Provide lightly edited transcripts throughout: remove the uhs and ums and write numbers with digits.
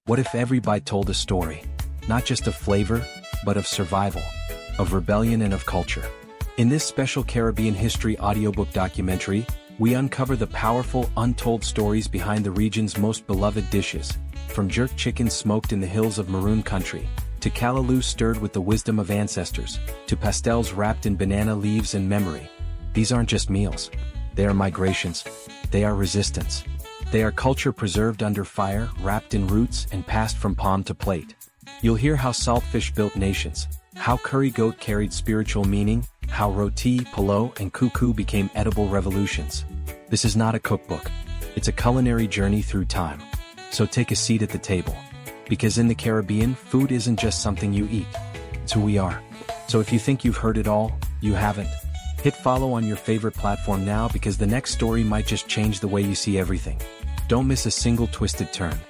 What if every bite told a story? Not just of flavor, but of survival, of rebellion and of culture. In this special Caribbean history audiobook documentary, we uncover the powerful, untold stories behind the region's most beloved dishes, from jerk chicken smoked in the hills of Maroon Country, to callaloo stirred with the wisdom of ancestors, to pastels wrapped in banana leaves and memory. These aren't just meals. They are migrations. They are resistance. They are culture preserved under fire, wrapped in roots and passed from palm to plate. You'll hear how saltfish built nations, how curry goat carried spiritual meaning, how roti, polo, and kuku became edible revolutions. This is not a cookbook. It's a culinary journey through time. So take a seat at the table. Because in the Caribbean, food isn't just something you eat. It's who we are. So if you think you've heard it all, you haven't. Hit follow on your favorite platform now, because the next story might just change the way you see everything. Don't miss a single twisted turn.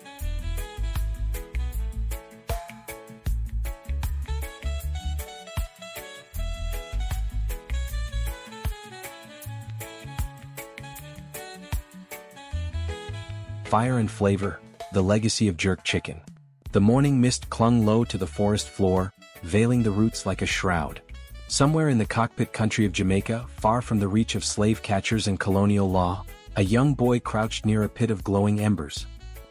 Fire and flavor, the legacy of jerk chicken. The morning mist clung low to the forest floor, veiling the roots like a shroud. Somewhere in the cockpit country of Jamaica, far from the reach of slave catchers and colonial law, a young boy crouched near a pit of glowing embers.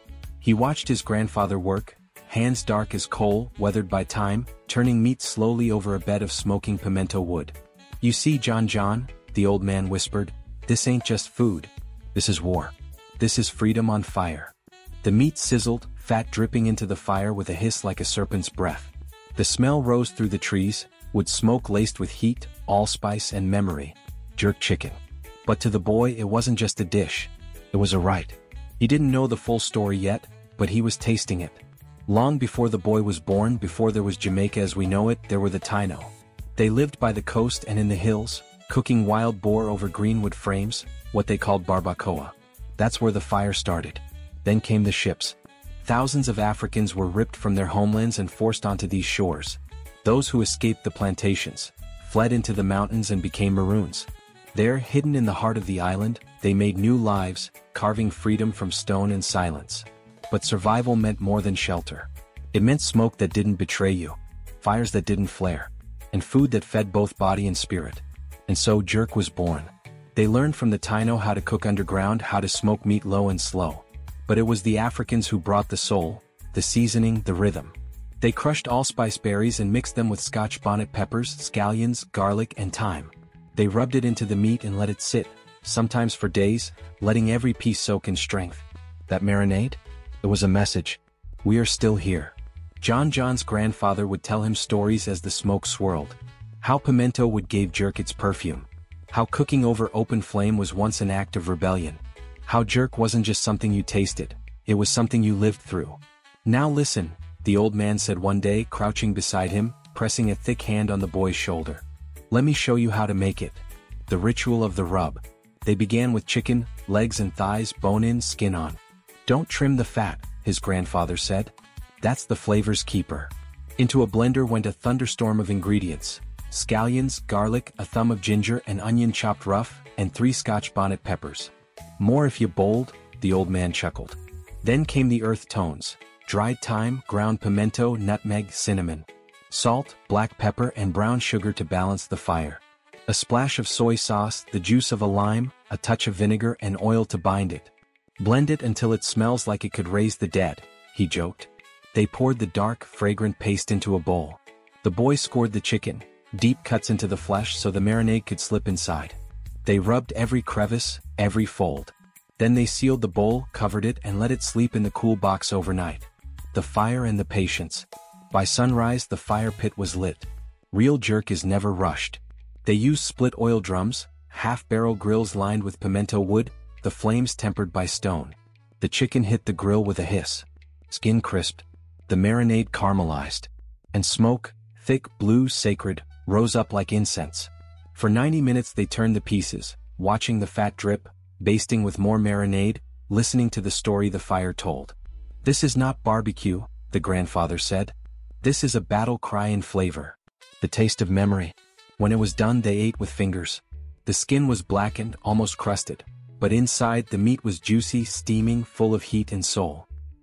He watched his grandfather work, hands dark as coal, weathered by time, turning meat slowly over a bed of smoking pimento wood. "You see, John," the old man whispered, "this ain't just food. This is war. This is freedom on fire." The meat sizzled, fat dripping into the fire with a hiss like a serpent's breath. The smell rose through the trees, wood smoke laced with heat, allspice and memory. Jerk chicken. But to the boy, it wasn't just a dish. It was a rite. He didn't know the full story yet, but he was tasting it. Long before the boy was born, before there was Jamaica as we know it, there were the Taino. They lived by the coast and in the hills, cooking wild boar over greenwood frames, what they called barbacoa. That's where the fire started. Then came the ships. Thousands of Africans were ripped from their homelands and forced onto these shores. Those who escaped the plantations fled into the mountains and became Maroons. There, hidden in the heart of the island, they made new lives, carving freedom from stone and silence. But survival meant more than shelter. It meant smoke that didn't betray you, fires that didn't flare, and food that fed both body and spirit. And so jerk was born. They learned from the Taino how to cook underground, how to smoke meat low and slow. But it was the Africans who brought the soul, the seasoning, the rhythm. They crushed allspice berries and mixed them with Scotch bonnet peppers, scallions, garlic, and thyme. They rubbed it into the meat and let it sit, sometimes for days, letting every piece soak in strength. That marinade? It was a message. We are still here. John's grandfather would tell him stories as the smoke swirled. How pimento wood gave jerk its perfume. How cooking over open flame was once an act of rebellion. How jerk wasn't just something you tasted, it was something you lived through. "Now listen," the old man said one day, crouching beside him, pressing a thick hand on the boy's shoulder. "Let me show you how to make it." The ritual of the rub. They began with chicken, legs and thighs, bone in, skin on. "Don't trim the fat," his grandfather said. "That's the flavor's keeper." Into a blender went a thunderstorm of ingredients. Scallions, garlic, a thumb of ginger and onion chopped rough, and 3 Scotch bonnet peppers. "More if you bold," the old man chuckled. Then came the earth tones. Dried thyme, ground pimento, nutmeg, cinnamon. Salt, black pepper and brown sugar to balance the fire. A splash of soy sauce, the juice of a lime, a touch of vinegar and oil to bind it. "Blend it until it smells like it could raise the dead," he joked. They poured the dark, fragrant paste into a bowl. The boy scored the chicken, deep cuts into the flesh so the marinade could slip inside. They rubbed every crevice, every fold. Then they sealed the bowl, covered it and let it sleep in the cool box overnight. The fire and the patience. By sunrise the fire pit was lit. Real jerk is never rushed. They used split oil drums, half-barrel grills lined with pimento wood, the flames tempered by stone. The chicken hit the grill with a hiss. Skin crisped. The marinade caramelized. And smoke, thick, blue, sacred, rose up like incense. For 90 minutes they turned the pieces, watching the fat drip, basting with more marinade, listening to the story the fire told. "This is not barbecue," the grandfather said. "This is a battle cry in flavor. The taste of memory." When it was done they ate with fingers. The skin was blackened, almost crusted, but inside the meat was juicy, steaming, full of heat and soul.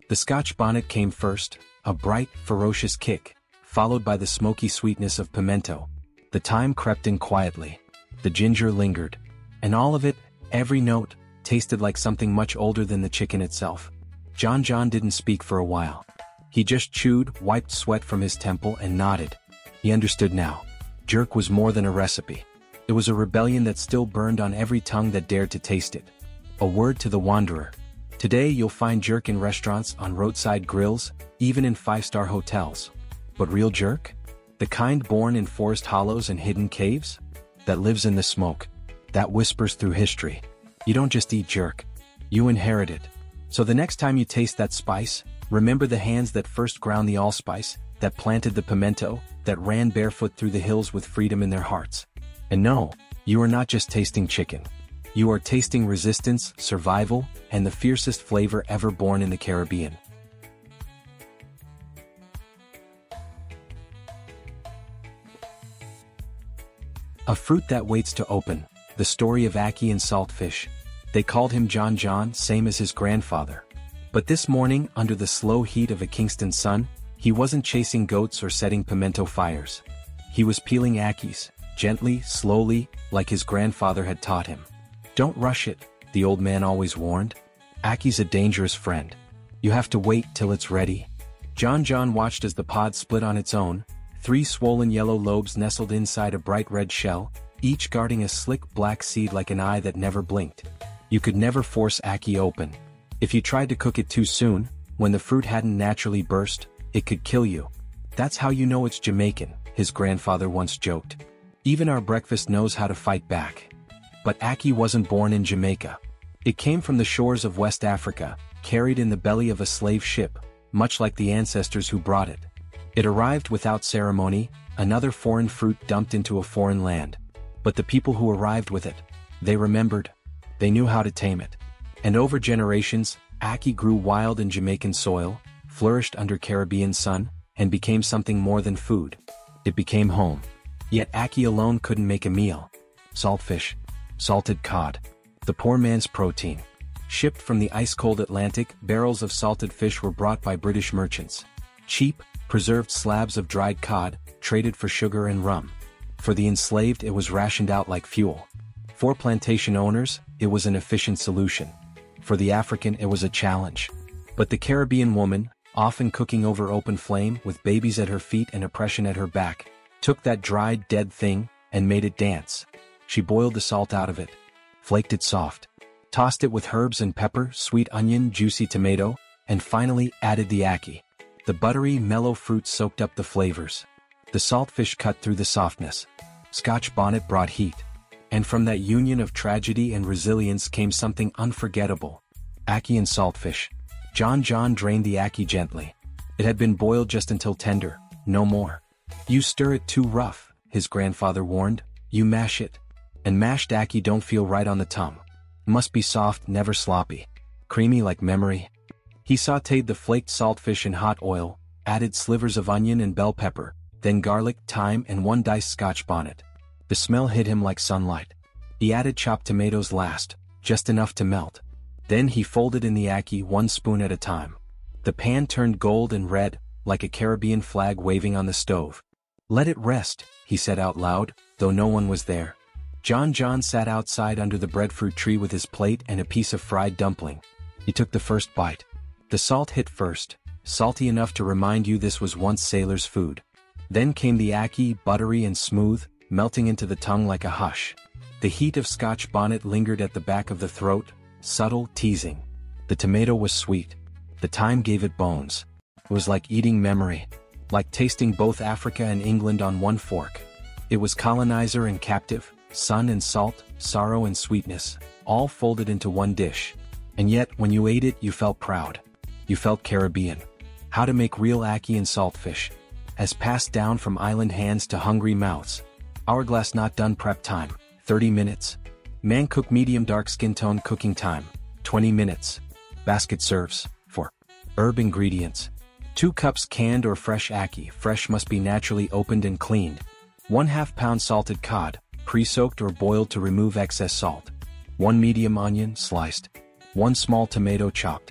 The Scotch bonnet came first, a bright, ferocious kick, followed by the smoky sweetness of pimento. The thyme crept in quietly. The ginger lingered. And all of it, every note, tasted like something much older than the chicken itself. John didn't speak for a while. He just chewed, wiped sweat from his temple and nodded. He understood now. Jerk was more than a recipe. It was a rebellion that still burned on every tongue that dared to taste it. A word to the wanderer. Today you'll find jerk in restaurants, on roadside grills, even in 5-star hotels. But real jerk? The kind born in forest hollows and hidden caves? That lives in the smoke. That whispers through history. You don't just eat jerk. You inherit it. So the next time you taste that spice, remember the hands that first ground the allspice, that planted the pimento, that ran barefoot through the hills with freedom in their hearts. And no, you are not just tasting chicken. You are tasting resistance, survival, and the fiercest flavor ever born in the Caribbean. A fruit that waits to open. The story of Ackee and saltfish. They called him John, same as his grandfather. But this morning, under the slow heat of a Kingston sun, he wasn't chasing goats or setting pimento fires. He was peeling Ackees, gently, slowly, like his grandfather had taught him. Don't rush it, the old man always warned. Ackee's a dangerous friend. You have to wait till it's ready. John watched as the pod split on its own, 3 swollen yellow lobes nestled inside a bright red shell, each guarding a slick black seed like an eye that never blinked. You could never force Ackee open. If you tried to cook it too soon, when the fruit hadn't naturally burst, it could kill you. That's how you know it's Jamaican, his grandfather once joked. Even our breakfast knows how to fight back. But Ackee wasn't born in Jamaica. It came from the shores of West Africa, carried in the belly of a slave ship, much like the ancestors who brought it. It arrived without ceremony, another foreign fruit dumped into a foreign land. But the people who arrived with it, they remembered. They knew how to tame it. And over generations, Ackee grew wild in Jamaican soil, flourished under Caribbean sun, and became something more than food. It became home. Yet Ackee alone couldn't make a meal. Saltfish. Salted cod. The poor man's protein. Shipped from the ice-cold Atlantic, barrels of salted fish were brought by British merchants. Cheap, preserved slabs of dried cod, traded for sugar and rum. For the enslaved it was rationed out like fuel. For plantation owners, it was an efficient solution. For the African it was a challenge. But the Caribbean woman, often cooking over open flame with babies at her feet and oppression at her back, took that dried, dead thing, and made it dance. She boiled the salt out of it, flaked it soft, tossed it with herbs and pepper, sweet onion, juicy tomato, and finally added the Ackee. The buttery, mellow fruit soaked up the flavors. The saltfish cut through the softness. Scotch bonnet brought heat. And from that union of tragedy and resilience came something unforgettable. Ackee and saltfish. John drained the Ackee gently. It had been boiled just until tender, no more. You stir it too rough, his grandfather warned. You mash it. And mashed Ackee don't feel right on the tongue. Must be soft, never sloppy. Creamy like memory. He sautéed the flaked saltfish in hot oil, added slivers of onion and bell pepper, then garlic, thyme and 1 diced Scotch bonnet. The smell hit him like sunlight. He added chopped tomatoes last, just enough to melt. Then he folded in the Ackee 1 spoon at a time. The pan turned gold and red, like a Caribbean flag waving on the stove. Let it rest, he said out loud, though no one was there. John sat outside under the breadfruit tree with his plate and a piece of fried dumpling. He took the first bite. The salt hit first, salty enough to remind you this was once sailors' food. Then came the Ackee, buttery and smooth, melting into the tongue like a hush. The heat of Scotch bonnet lingered at the back of the throat, subtle, teasing. The tomato was sweet. The thyme gave it bones. It was like eating memory. Like tasting both Africa and England on one fork. It was colonizer and captive, sun and salt, sorrow and sweetness, all folded into one dish. And yet, when you ate it, you felt proud. You felt Caribbean. How to make real Ackee and saltfish. As passed down from island hands to hungry mouths. Hourglass not done prep time, 30 minutes. Man cook medium dark skin tone cooking time, 20 minutes. Basket serves, for herb ingredients. 2 cups canned or fresh Ackee, fresh must be naturally opened and cleaned. 1/2 pound salted cod, pre-soaked or boiled to remove excess salt. 1 medium onion, sliced. 1 small tomato chopped.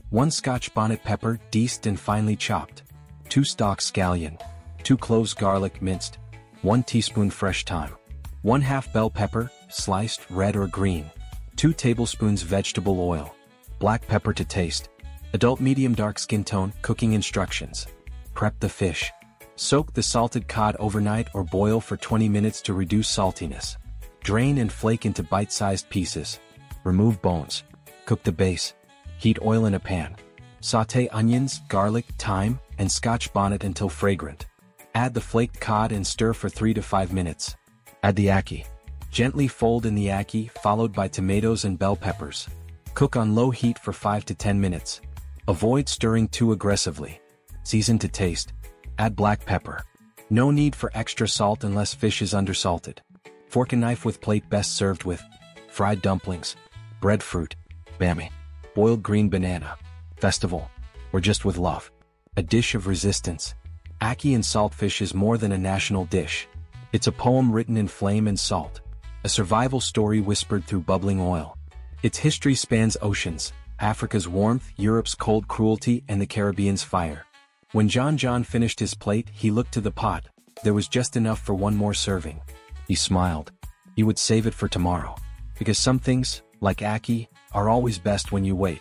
1 Scotch bonnet pepper, diced and finely chopped. 2 stalks scallion. 2 cloves garlic minced. 1 teaspoon fresh thyme. 1/2 bell pepper, sliced red or green. 2 tablespoons vegetable oil. Black pepper to taste. Adult medium dark skin tone. Cooking instructions. Prep the fish. Soak the salted cod overnight or boil for 20 minutes to reduce saltiness. Drain and flake into bite-sized pieces. Remove bones. Cook the base. Heat oil in a pan. Sauté onions, garlic, thyme, and Scotch bonnet until fragrant. Add the flaked cod and stir for 3 to 5 minutes. Add the ackee. Gently fold in the ackee, followed by tomatoes and bell peppers. Cook on low heat for 5 to 10 minutes. Avoid stirring too aggressively. Season to taste. Add black pepper. No need for extra salt unless fish is undersalted. Fork and knife with plate best served with fried dumplings, breadfruit, bami, boiled green banana, festival, or just with love. A dish of resistance. Ackee and saltfish is more than a national dish. It's a poem written in flame and salt. A survival story whispered through bubbling oil. Its history spans oceans, Africa's warmth, Europe's cold cruelty, and the Caribbean's fire. When John finished his plate, he looked to the pot. There was just enough for one more serving. He smiled. He would save it for tomorrow. Because some things, like ackee, are always best when you wait.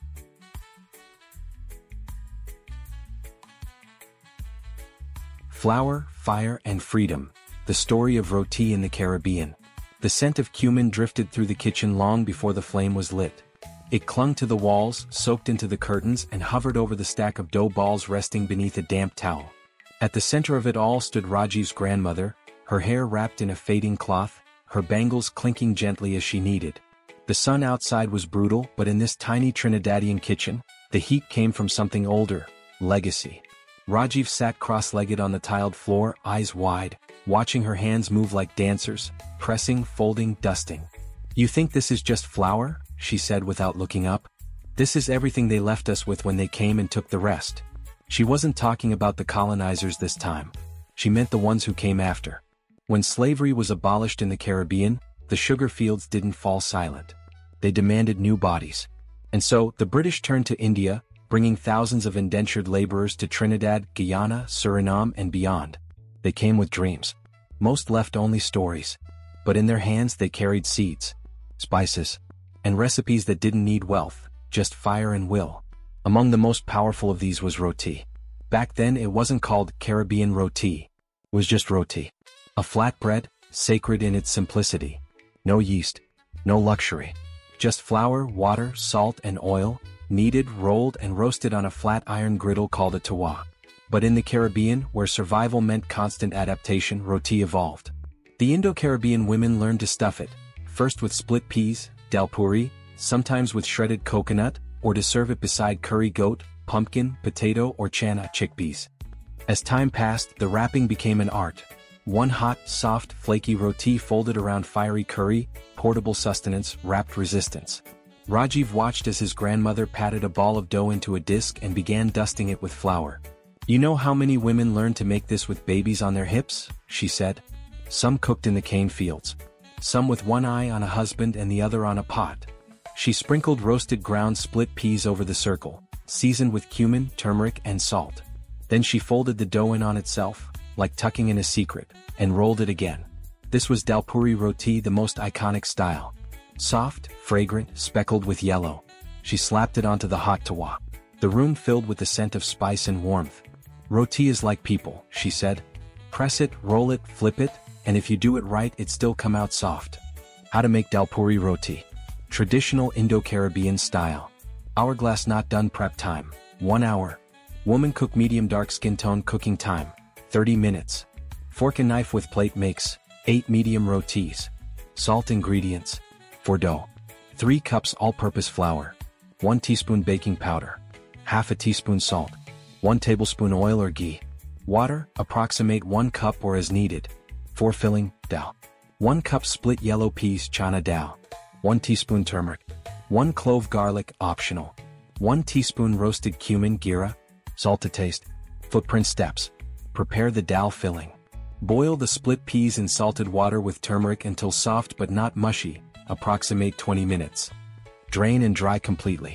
Flour, fire, and freedom. The story of roti in the Caribbean. The scent of cumin drifted through the kitchen long before the flame was lit. It clung to the walls, soaked into the curtains, and hovered over the stack of dough balls resting beneath a damp towel. At the center of it all stood Rajiv's grandmother, her hair wrapped in a fading cloth, her bangles clinking gently as she kneaded. The sun outside was brutal, but in this tiny Trinidadian kitchen, the heat came from something older, legacy. Rajiv sat cross-legged on the tiled floor, eyes wide, watching her hands move like dancers, pressing, folding, dusting. "You think this is just flour?" she said without looking up. "This is everything they left us with when they came and took the rest." She wasn't talking about the colonizers this time. She meant the ones who came after. When slavery was abolished in the Caribbean, the sugar fields didn't fall silent. They demanded new bodies. And so, the British turned to India, bringing thousands of indentured laborers to Trinidad, Guyana, Suriname, and beyond. They came with dreams. Most left only stories. But in their hands they carried seeds, spices, and recipes that didn't need wealth, just fire and will. Among the most powerful of these was roti. Back then it wasn't called Caribbean roti. It was just roti. A flatbread, sacred in its simplicity. No yeast, no luxury. Just flour, water, salt, and oil, kneaded, rolled, and roasted on a flat iron griddle called a tawa. But in the Caribbean, where survival meant constant adaptation, roti evolved. The Indo-Caribbean women learned to stuff it, first with split peas, dal puri, sometimes with shredded coconut, or to serve it beside curry goat, pumpkin, potato, or chana chickpeas. As time passed, the wrapping became an art. One hot, soft, flaky roti folded around fiery curry, portable sustenance, wrapped resistance. Rajiv watched as his grandmother patted a ball of dough into a disc and began dusting it with flour. "You know how many women learn to make this with babies on their hips?" she said. "Some cooked in the cane fields. Some with one eye on a husband and the other on a pot." She sprinkled roasted ground split peas over the circle, seasoned with cumin, turmeric, and salt. Then she folded the dough in on itself, like tucking in a secret, and rolled it again. This was dalpuri roti, the most iconic style. Soft, fragrant, speckled with yellow. She slapped it onto the hot tawa. The room filled with the scent of spice and warmth. "Roti is like people," she said. "Press it, roll it, flip it, and if you do it right it still come out soft." How to make dalpuri roti. Traditional Indo-Caribbean style. Hourglass not done prep time, 1 hour. Woman cook medium dark skin tone cooking time, 30 minutes. Fork and knife with plate makes 8 medium rotis. Salt ingredients. For dough. 3 cups all-purpose flour. 1 teaspoon baking powder. Half a teaspoon salt. 1 tablespoon oil or ghee. Water, approximate 1 cup or as needed. For filling, dal. 1 cup split yellow peas chana dal. 1 teaspoon turmeric. 1 clove garlic optional. 1 teaspoon roasted cumin gira. Salt to taste. Footprint steps. Prepare the dal filling. Boil the split peas in salted water with turmeric until soft but not mushy, approximate 20 minutes. Drain and dry completely.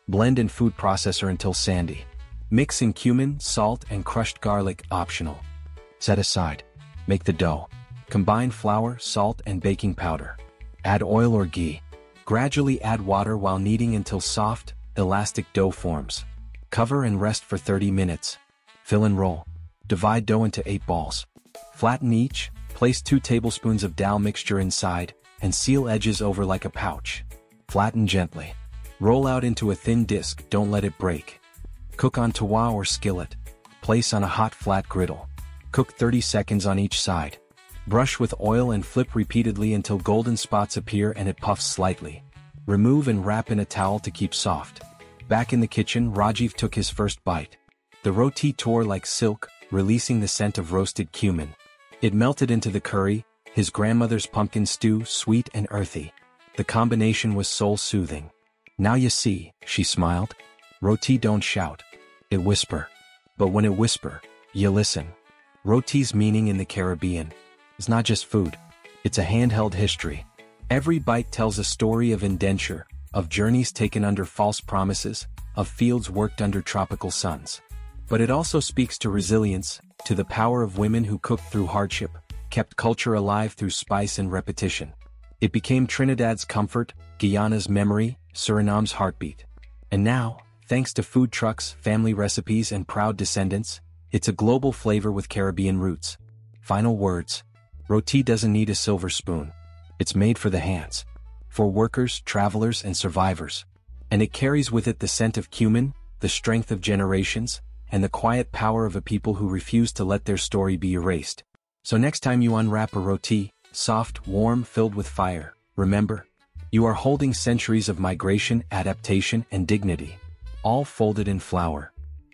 Blend in food processor until sandy. Mix in cumin, salt, and crushed garlic, optional. Set aside. Make the dough. Combine flour, salt, and baking powder. Add oil or ghee. Gradually add water while kneading until soft, elastic dough forms. Cover and rest for 30 minutes. Fill and roll. Divide dough into 8 balls. Flatten each, place 2 tablespoons of dal mixture inside, and seal edges over like a pouch. Flatten gently. Roll out into a thin disc, don't let it break. Cook on tawa or skillet. Place on a hot flat griddle. Cook 30 seconds on each side. Brush with oil and flip repeatedly until golden spots appear and it puffs slightly. Remove and wrap in a towel to keep soft. Back in the kitchen, Rajiv took his first bite. The roti tore like silk, releasing the scent of roasted cumin. It melted into the curry, his grandmother's pumpkin stew, sweet and earthy. The combination was soul-soothing. Now you see, she smiled. Roti don't shout. It whisper. But when it whisper, you listen. Roti's meaning in the Caribbean is not just food. It's a handheld history. Every bite tells a story of indenture, of journeys taken under false promises, of fields worked under tropical suns. But it also speaks to resilience, to the power of women who cooked through hardship, kept culture alive through spice and repetition. It became Trinidad's comfort, Guyana's memory, Suriname's heartbeat. And now, thanks to food trucks, family recipes, and proud descendants, it's a global flavor with Caribbean roots. Final words. Roti doesn't need a silver spoon. It's made for the hands. For workers, travelers, and survivors. And it carries with it the scent of cumin, the strength of generations, and the quiet power of a people who refuse to let their story be erased. So next time you unwrap a roti, soft, warm, filled with fire, remember, you are holding centuries of migration, adaptation, and dignity, all folded in flour.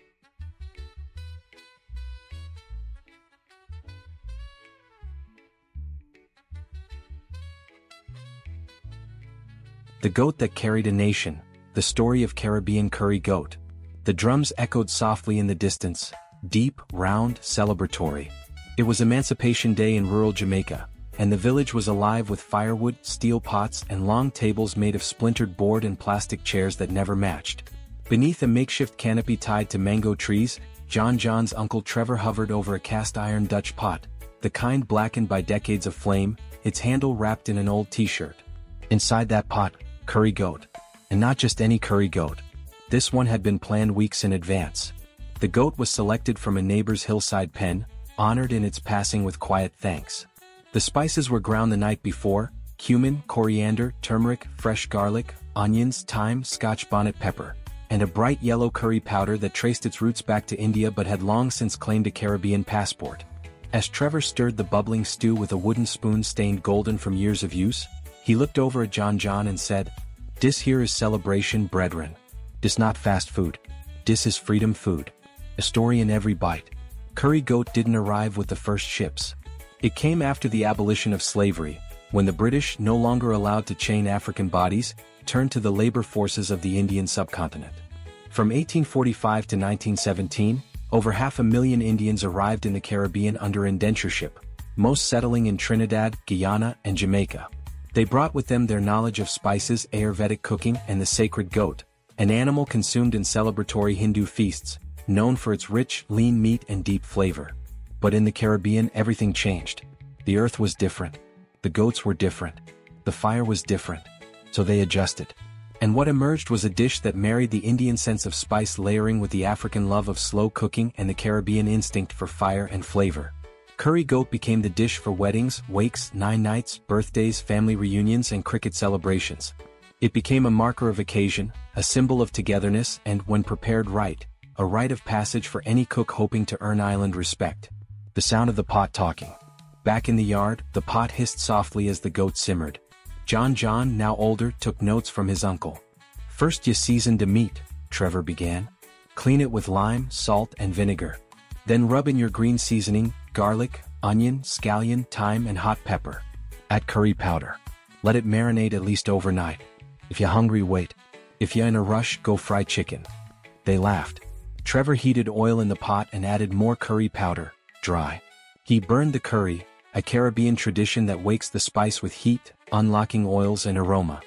The goat that carried a nation, the story of Caribbean curry goat. The drums echoed softly in the distance, deep, round, celebratory. It was Emancipation Day in rural Jamaica, and the village was alive with firewood, steel pots, and long tables made of splintered board and plastic chairs that never matched. Beneath a makeshift canopy tied to mango trees, John's uncle Trevor hovered over a cast-iron Dutch pot, the kind blackened by decades of flame, its handle wrapped in an old t-shirt. Inside that pot, curry goat. And not just any curry goat. This one had been planned weeks in advance. The goat was selected from a neighbor's hillside pen, honored in its passing with quiet thanks. The spices were ground the night before: cumin, coriander, turmeric, fresh garlic, onions, thyme, Scotch bonnet pepper, and a bright yellow curry powder that traced its roots back to India but had long since claimed a Caribbean passport. As Trevor stirred the bubbling stew with a wooden spoon stained golden from years of use, he looked over at John and said, "Dis here is celebration, brethren. Dis not fast food. Dis is freedom food. A story in every bite." Curry goat didn't arrive with the first ships. It came after the abolition of slavery, when the British, no longer allowed to chain African bodies, turned to the labor forces of the Indian subcontinent. From 1845 to 1917, over 500,000 Indians arrived in the Caribbean under indentureship, most settling in Trinidad, Guyana, and Jamaica. They brought with them their knowledge of spices, Ayurvedic cooking, and the sacred goat, an animal consumed in celebratory Hindu feasts, known for its rich, lean meat and deep flavor. But in the Caribbean, everything changed. The earth was different. The goats were different. The fire was different. So they adjusted. And what emerged was a dish that married the Indian sense of spice layering with the African love of slow cooking and the Caribbean instinct for fire and flavor. Curry goat became the dish for weddings, wakes, nine nights, birthdays, family reunions, and cricket celebrations. It became a marker of occasion, a symbol of togetherness, and, when prepared right, a rite of passage for any cook hoping to earn island respect. The sound of the pot talking. Back in the yard, the pot hissed softly as the goat simmered. John, now older, took notes from his uncle. "First you season the meat," Trevor began. "Clean it with lime, salt, and vinegar. Then rub in your green seasoning, garlic, onion, scallion, thyme, and hot pepper. Add curry powder. Let it marinate at least overnight. If you're hungry, wait. If you're in a rush, go fry chicken." They laughed. Trevor heated oil in the pot and added more curry powder, dry. He burned the curry, a Caribbean tradition that wakes the spice with heat, unlocking oils and aroma.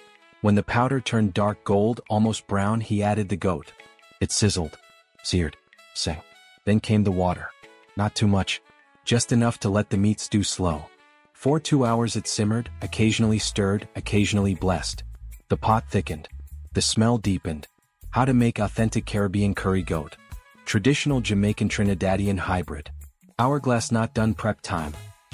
When the powder turned dark gold, almost brown, he added the goat. It sizzled, seared, sang. Then came the water. Not too much, just enough to let the meat stew slow. For 2 hours it simmered, occasionally stirred, occasionally blessed. The pot thickened. The smell deepened. How to make authentic Caribbean curry goat. Traditional Jamaican Trinidadian hybrid. Hourglass not done prep time,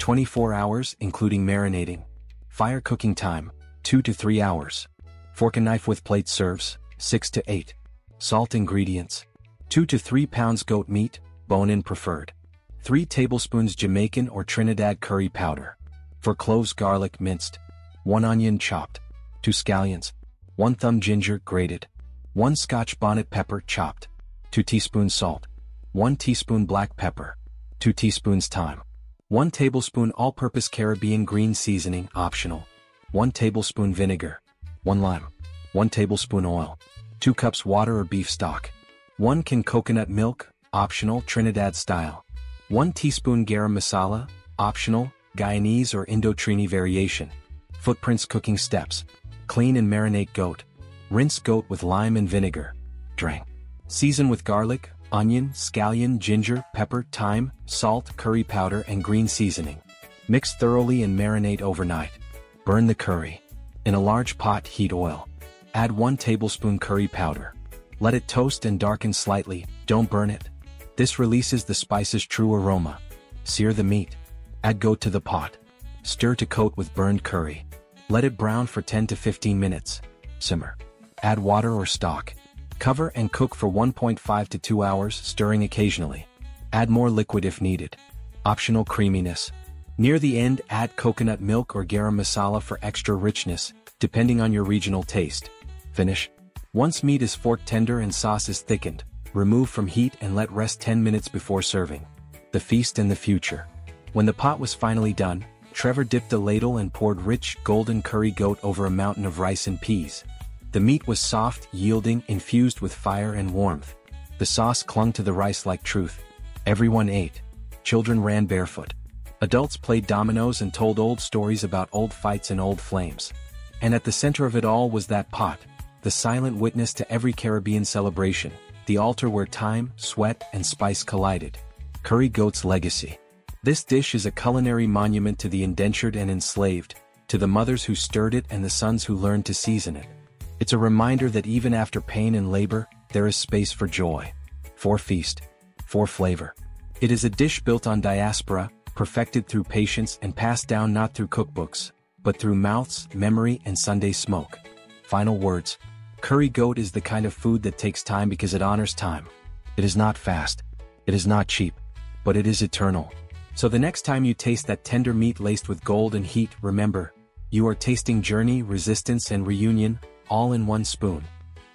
24 hours including marinating. Fire cooking time, 2 to 3 hours. Fork and knife with plate serves, 6 to 8. Salt ingredients. 2 to 3 pounds goat meat, bone-in preferred. 3 tablespoons Jamaican or Trinidad curry powder. 4 cloves garlic minced. 1 onion chopped. 2 scallions. 1 thumb ginger grated. 1 Scotch bonnet pepper chopped. 2 teaspoons salt. 1 teaspoon black pepper. 2 teaspoons thyme. 1 tablespoon all-purpose Caribbean green seasoning optional. 1 tablespoon vinegar. 1 lime. 1 tablespoon oil. 2 cups water or beef stock. 1 can coconut milk, optional Trinidad style. 1 teaspoon garam masala, optional, Guyanese or Indo-Trini variation. Footprints cooking steps. Clean and marinate goat. Rinse goat with lime and vinegar. Drain. Season with garlic, onion, scallion, ginger, pepper, thyme, salt, curry powder and green seasoning. Mix thoroughly and marinate overnight. Burn the curry. In a large pot, heat oil. Add 1 tablespoon curry powder. Let it toast and darken slightly, don't burn it. This releases the spice's true aroma. Sear the meat. Add goat to the pot. Stir to coat with burned curry. Let it brown for 10 to 15 minutes. Simmer. Add water or stock. Cover and cook for 1.5 to 2 hours, stirring occasionally. Add more liquid if needed. Optional creaminess. Near the end, add coconut milk or garam masala for extra richness, depending on your regional taste. Finish. Once meat is fork tender and sauce is thickened, remove from heat and let rest 10 minutes before serving. The feast and the future. When the pot was finally done, Trevor dipped the ladle and poured rich, golden curry goat over a mountain of rice and peas. The meat was soft, yielding, infused with fire and warmth. The sauce clung to the rice like truth. Everyone ate. Children ran barefoot. Adults played dominoes and told old stories about old fights and old flames. And at the center of it all was that pot, the silent witness to every Caribbean celebration, the altar where time, sweat, and spice collided. Curry goat's legacy. This dish is a culinary monument to the indentured and enslaved, to the mothers who stirred it and the sons who learned to season it. It's a reminder that even after pain and labor, there is space for joy. For feast. For flavor. It is a dish built on diaspora, perfected through patience and passed down not through cookbooks, but through mouths, memory, and Sunday smoke. Final words. Curry goat is the kind of food that takes time because it honors time. It is not fast. It is not cheap. But it is eternal. So the next time you taste that tender meat laced with gold and heat, remember, you are tasting journey, resistance, and reunion, all in one spoon.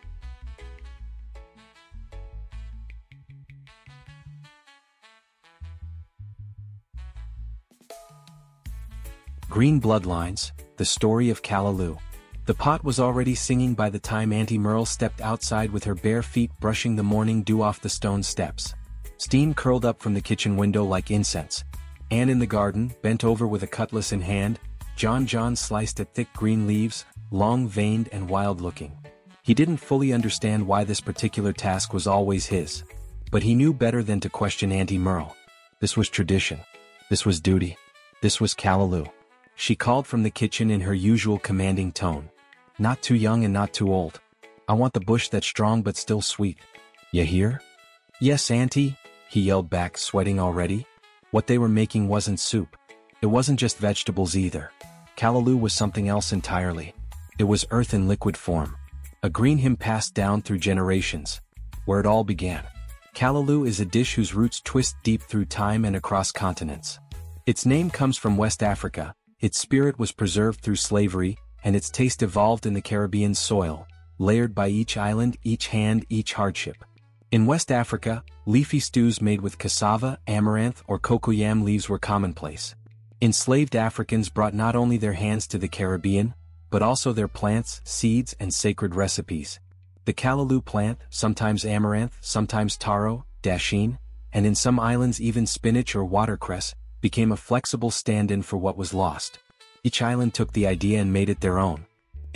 Green Bloodlines, the story of Callaloo. The pot was already singing by the time Auntie Merle stepped outside with her bare feet brushing the morning dew off the stone steps. Steam curled up from the kitchen window like incense. Anne in the garden, bent over with a cutlass in hand, John sliced at thick green leaves, long-veined and wild-looking. He didn't fully understand why this particular task was always his. But he knew better than to question Auntie Merle. This was tradition. This was duty. This was Callaloo. She called from the kitchen in her usual commanding tone. Not too young and not too old. I want the bush that's strong but still sweet. Ya hear? Yes, Auntie, he yelled back, sweating already. What they were making wasn't soup. It wasn't just vegetables either. Callaloo was something else entirely. It was earth in liquid form. A green hymn passed down through generations. Where it all began. Callaloo is a dish whose roots twist deep through time and across continents. Its name comes from West Africa, its spirit was preserved through slavery, and its taste evolved in the Caribbean soil, layered by each island, each hand, each hardship. In West Africa, leafy stews made with cassava, amaranth, or cocoyam leaves were commonplace. Enslaved Africans brought not only their hands to the Caribbean, but also their plants, seeds, and sacred recipes. The Callaloo plant, sometimes amaranth, sometimes taro, dasheen, and in some islands even spinach or watercress, became a flexible stand-in for what was lost. Each island took the idea and made it their own.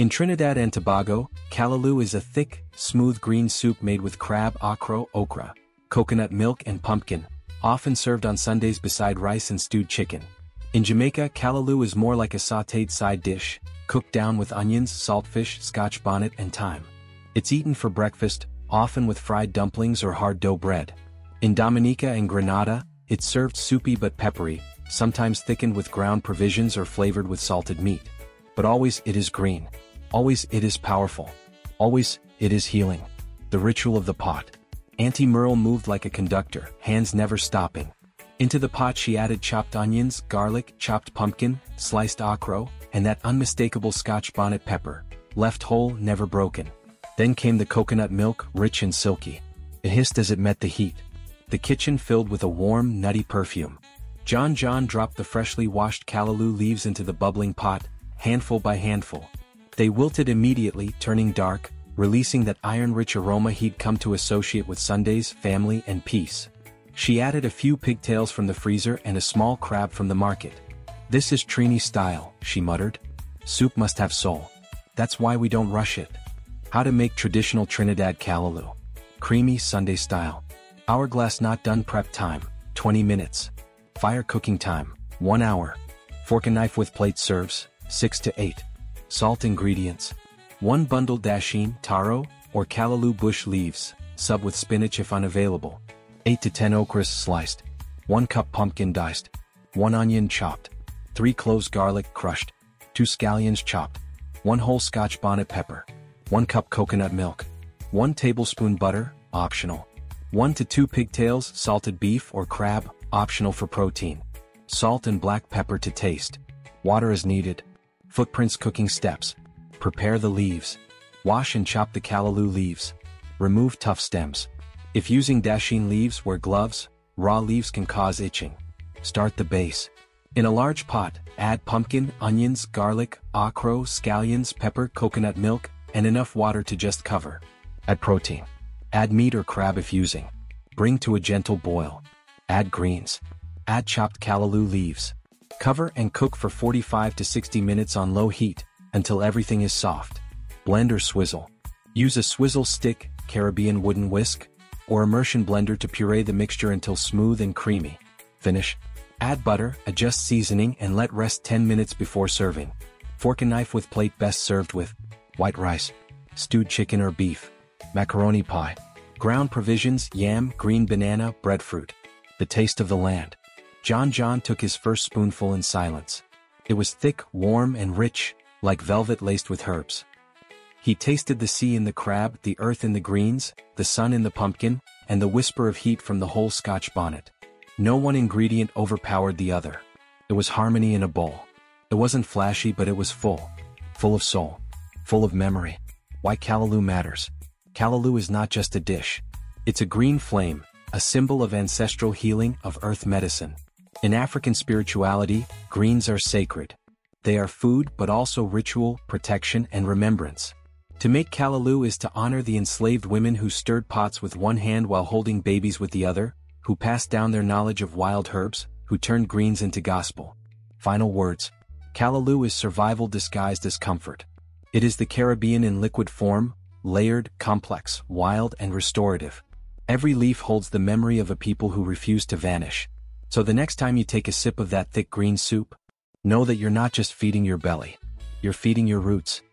In Trinidad and Tobago, callaloo is a thick, smooth green soup made with crab, okra, coconut milk and pumpkin, often served on Sundays beside rice and stewed chicken. In Jamaica, callaloo is more like a sautéed side dish, cooked down with onions, saltfish, scotch bonnet and thyme. It's eaten for breakfast, often with fried dumplings or hard dough bread. In Dominica and Grenada, it's served soupy but peppery, sometimes thickened with ground provisions or flavored with salted meat. But always it is green. Always it is powerful. Always it is healing. The ritual of the pot. Auntie Merle moved like a conductor, hands never stopping. Into the pot she added chopped onions, garlic, chopped pumpkin, sliced okra, and that unmistakable Scotch bonnet pepper, left whole, never broken. Then came the coconut milk, rich and silky. It hissed as it met the heat. The kitchen filled with a warm, nutty perfume. John dropped the freshly washed callaloo leaves into the bubbling pot, handful by handful. They wilted immediately, turning dark, releasing that iron-rich aroma he'd come to associate with Sundays, family, and peace. She added a few pigtails from the freezer and a small crab from the market. "This is Trini style," she muttered. "Soup must have soul. That's why we don't rush it." How to make traditional Trinidad callaloo. Creamy Sunday style. Hourglass not done prep time, 20 minutes. Fire cooking time, 1 hour. Fork and knife with plate serves, 6 to 8. Salt ingredients. 1 bundle dasheen, taro, or callaloo bush leaves, sub with spinach if unavailable. 8 to 10 okras sliced. 1 cup pumpkin diced. 1 onion chopped. 3 cloves garlic crushed. 2 scallions chopped. 1 whole Scotch bonnet pepper. 1 cup coconut milk. 1 tablespoon butter, optional. 1 to 2 pigtails salted beef or crab, optional for protein. Salt and black pepper to taste. Water as needed. Footprints cooking steps. Prepare the leaves. Wash and chop the callaloo leaves. Remove tough stems. If using dasheen leaves, wear gloves. Raw leaves can cause itching. Start the base. In a large pot, add pumpkin, onions, garlic, okra, scallions, pepper, coconut milk, and enough water to just cover. Add protein. Add meat or crab if using. Bring to a gentle boil. Add greens. Add chopped callaloo leaves. Cover and cook for 45 to 60 minutes on low heat, until everything is soft. Blend or swizzle. Use a swizzle stick, Caribbean wooden whisk, or immersion blender to puree the mixture until smooth and creamy. Finish. Add butter, adjust seasoning and let rest 10 minutes before serving. Fork and knife with plate best served with white rice, stewed chicken or beef, macaroni pie, ground provisions, yam, green banana, breadfruit. The taste of the land. John took his first spoonful in silence. It was thick, warm and rich, like velvet laced with herbs. He tasted the sea in the crab, the earth in the greens, the sun in the pumpkin, and the whisper of heat from the whole Scotch bonnet. No one ingredient overpowered the other. It was harmony in a bowl. It wasn't flashy, but it was full of soul, full of memory. Why callaloo matters. Callaloo is not just a dish. It's a green flame, a symbol of ancestral healing, of earth medicine. In African spirituality, greens are sacred. They are food but also ritual, protection and remembrance. To make callaloo is to honor the enslaved women who stirred pots with one hand while holding babies with the other, who passed down their knowledge of wild herbs, who turned greens into gospel. Final words. Callaloo is survival disguised as comfort. It is the Caribbean in liquid form, layered, complex, wild and restorative. Every leaf holds the memory of a people who refused to vanish. So the next time you take a sip of that thick green soup, know that you're not just feeding your belly. You're feeding your roots.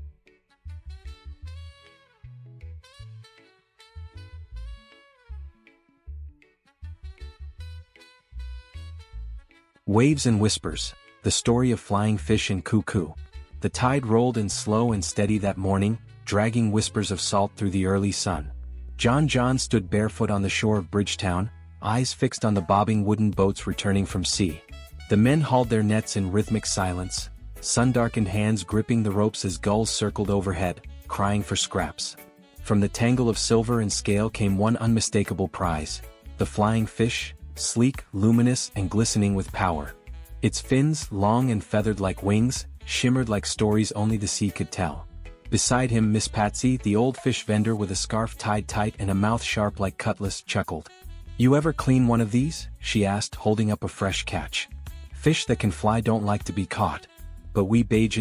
Waves and whispers. The story of flying fish and cuckoo. The tide rolled in slow and steady that morning, dragging whispers of salt through the early sun. John stood barefoot on the shore of Bridgetown, eyes fixed on the bobbing wooden boats returning from sea. The men hauled their nets in rhythmic silence, sun-darkened hands gripping the ropes as gulls circled overhead, crying for scraps. From the tangle of silver and scale came one unmistakable prize, the flying fish, sleek, luminous, and glistening with power. Its fins, long and feathered like wings, shimmered like stories only the sea could tell. Beside him Miss Patsy, the old fish vendor with a scarf tied tight and a mouth sharp like cutlass, chuckled. "You ever clean one of these?" she asked, holding up a fresh catch. "Fish that can fly don't like to be caught. But we Bajans,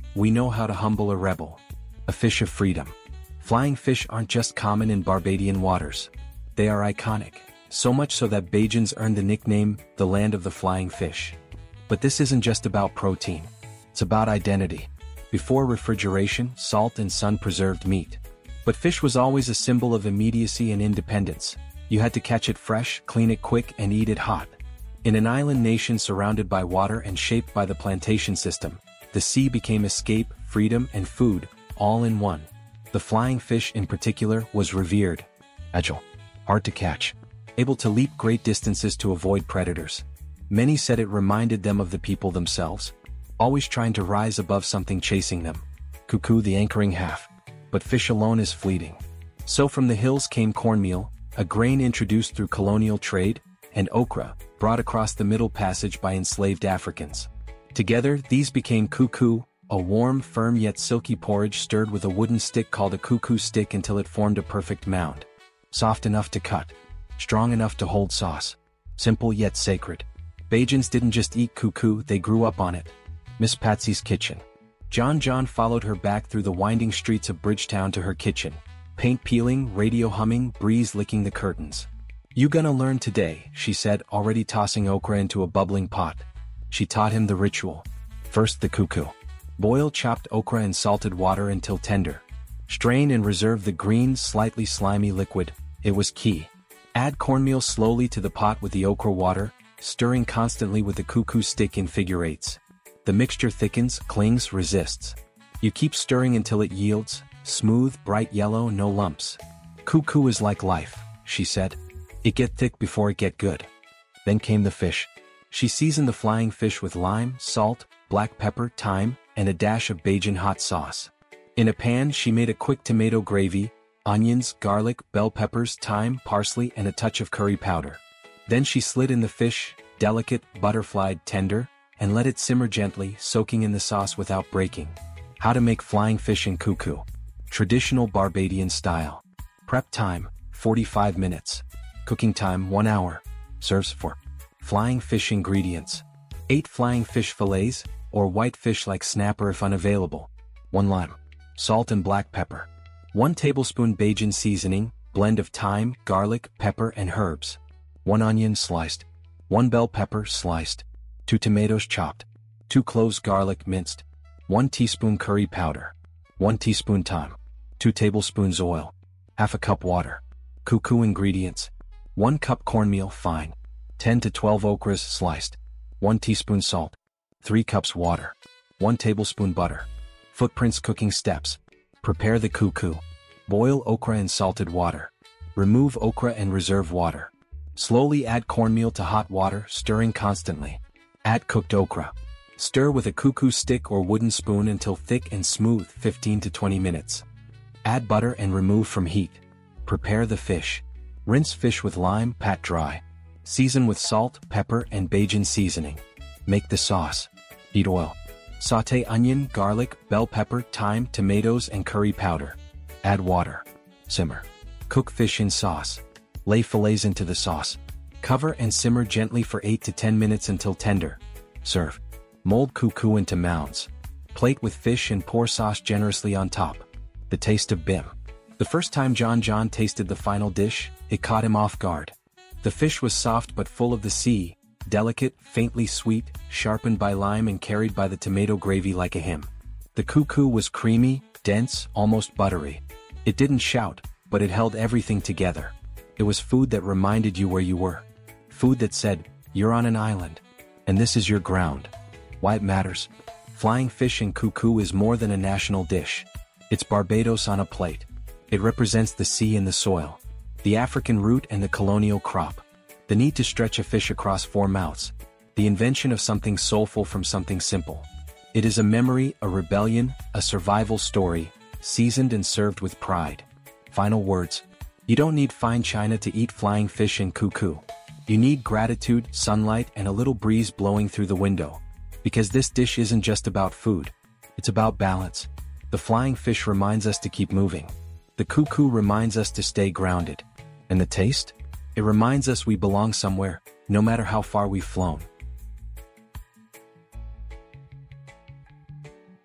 we know how to humble a rebel. A fish of freedom. Flying fish aren't just common in Barbadian waters. They are iconic, so much so that Bajans earned the nickname, the land of the flying fish. But this isn't just about protein. It's about identity. Before refrigeration, salt and sun-preserved meat. But fish was always a symbol of immediacy and independence. You had to catch it fresh, clean it quick, and eat it hot. In an island nation surrounded by water and shaped by the plantation system, the sea became escape, freedom, and food, all in one. The flying fish in particular was revered. Agile. Hard to catch. Able to leap great distances to avoid predators. Many said it reminded them of the people themselves, always trying to rise above something chasing them. Cuckoo the anchoring half. But fish alone is fleeting. So from the hills came cornmeal, a grain introduced through colonial trade, and okra, brought across the Middle Passage by enslaved Africans. Together, these became cuckoo, a warm, firm yet silky porridge stirred with a wooden stick called a cuckoo stick until it formed a perfect mound. Soft enough to cut. Strong enough to hold sauce. Simple yet sacred. Bajans didn't just eat cuckoo, they grew up on it. Miss Patsy's kitchen. John followed her back through the winding streets of Bridgetown to her kitchen. Paint peeling, radio humming, breeze licking the curtains. "You gonna learn today," she said, already tossing okra into a bubbling pot. She taught him the ritual. First the cuckoo. Boil chopped okra in salted water until tender. Strain and reserve the green, slightly slimy liquid. It was key. Add cornmeal slowly to the pot with the okra water, stirring constantly with the cuckoo stick in figure eights. The mixture thickens, clings, resists. You keep stirring until it yields, smooth, bright yellow, no lumps. "Cuckoo is like life," she said. "It get thick before it get good." Then came the fish. She seasoned the flying fish with lime, salt, black pepper, thyme, and a dash of Bajan hot sauce. In a pan she made a quick tomato gravy, onions, garlic, bell peppers, thyme, parsley, and a touch of curry powder. Then she slid in the fish, delicate, butterflied, tender, and let it simmer gently, soaking in the sauce without breaking. How to make flying fish in cuckoo. Traditional Barbadian style. Prep time, 45 minutes. Cooking time, 1 hour. Serves for flying fish ingredients. 8 flying fish fillets, or white fish like snapper if unavailable. 1 lime. Salt and black pepper. 1 tablespoon Bajan seasoning, blend of thyme, garlic, pepper, and herbs. 1 onion sliced. 1 bell pepper sliced. 2 tomatoes chopped. 2 cloves garlic minced. 1 teaspoon curry powder. 1 teaspoon thyme. 2 tablespoons oil. Half a cup water. Cuckoo ingredients. 1 cup cornmeal fine. 10 to 12 okras sliced. 1 teaspoon salt. 3 cups water. 1 tablespoon butter. Footprints cooking steps. Prepare the cuckoo. Boil okra in salted water. Remove okra and reserve water. Slowly add cornmeal to hot water, stirring constantly. Add cooked okra. Stir with a cuckoo stick or wooden spoon until thick and smooth, 15 to 20 minutes. Add butter and remove from heat. Prepare the fish. Rinse fish with lime, pat dry. Season with salt, pepper, and Bajan seasoning. Make the sauce. Heat oil. Sauté onion, garlic, bell pepper, thyme, tomatoes, and curry powder. Add water. Simmer. Cook fish in sauce. Lay fillets into the sauce. Cover and simmer gently for 8 to 10 minutes until tender. Serve. Mold cuckoo into mounds. Plate with fish and pour sauce generously on top. The taste of Bim. The first time John tasted the final dish, it caught him off guard. The fish was soft but full of the sea, delicate, faintly sweet, sharpened by lime and carried by the tomato gravy like a hymn. The cuckoo was creamy, dense, almost buttery. It didn't shout, but it held everything together. It was food that reminded you where you were. Food that said, you're on an island, and this is your ground. Why it matters? Flying fish and cuckoo is more than a national dish. It's Barbados on a plate. It represents the sea and the soil, the African root and the colonial crop, the need to stretch a fish across 4 mouths, the invention of something soulful from something simple. It is a memory, a rebellion, a survival story, seasoned and served with pride. Final words. You don't need fine china to eat flying fish and cuckoo. You need gratitude, sunlight, and a little breeze blowing through the window. Because this dish isn't just about food. It's about balance. The flying fish reminds us to keep moving. The cuckoo reminds us to stay grounded. And the taste? It reminds us we belong somewhere, no matter how far we've flown.